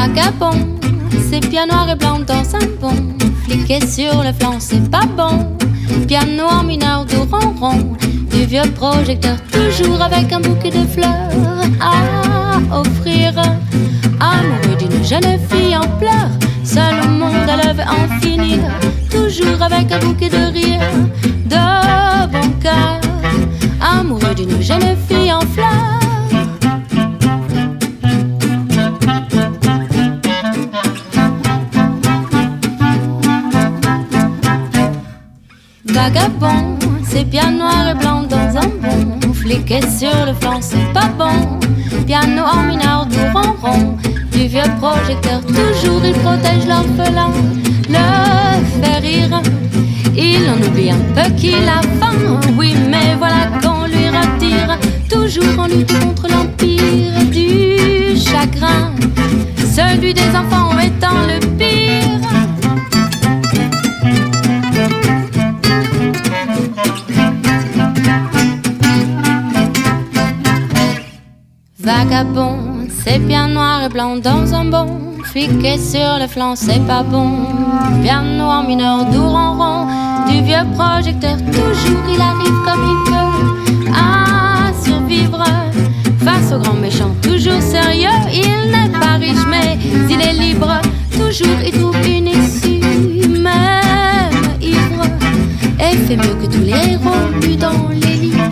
Vagabond, c'est bien noir et blanc dans un bon. Fliqué sur le flanc, c'est pas bon. Piano en mineur de ronron. Du vieux projecteur, toujours avec un bouquet de fleurs à offrir. Amoureux d'une jeune fille en pleurs, seul au monde elle veut en finir. Toujours avec un bouquet de rire, de bon cœur. Amoureux d'une jeune fille en fleurs. Vagabond, c'est bien noir et blanc dans un bon. Fliqué sur le flanc, c'est pas bon. Piano en mineur du ronron. Du vieux projecteur, toujours il protège l'orphelin. Le fait rire, il en oublie un peu qu'il a faim. Oui, mais voilà qu'on lui retire. Toujours en lutte contre l'empire du chagrin. Celui des enfants étant le pire. Vagabond, c'est bien noir et blanc dans un bon. Fliqué sur le flanc, c'est pas bon. Piano en mineur, doux ronron. Du vieux projecteur, toujours il arrive comme il peut à survivre face au grand méchant, toujours sérieux. Il n'est pas riche mais il est libre. Toujours il trouve une issue, même ivre. Et fait mieux que tous les héros lus dans les livres.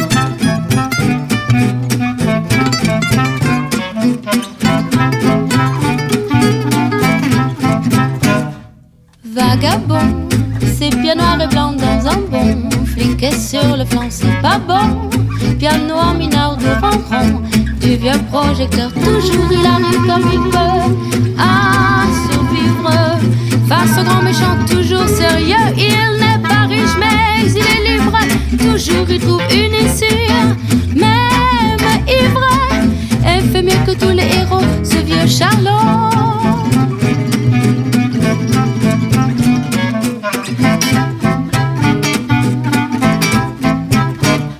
Vagabond, c'est bien noir et blanc dans un bon. Fliqué sur le flanc, c'est pas bon. Piano en mineur de ronron. Du vieux projecteur, toujours il arrive comme il peut à survivre face au grand méchant, toujours sérieux. Il n'est pas riche mais il est libre. Toujours il trouve une issue, même ivre. Et fait mieux que tous les héros, ce vieux Charlot.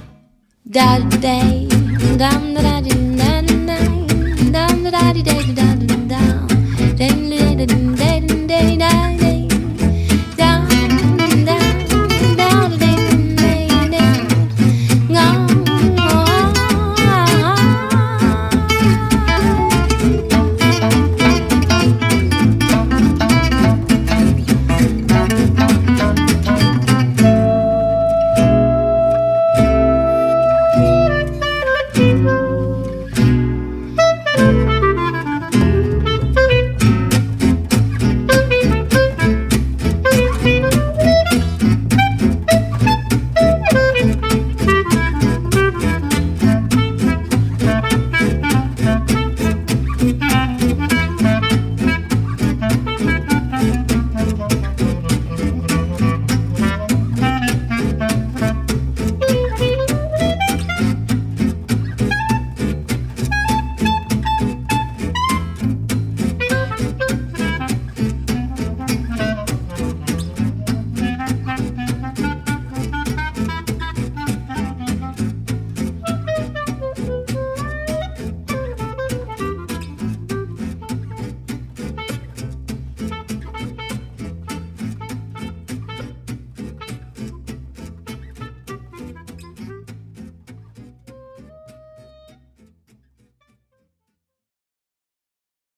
Da day, dum da da dum da da dum da da day, da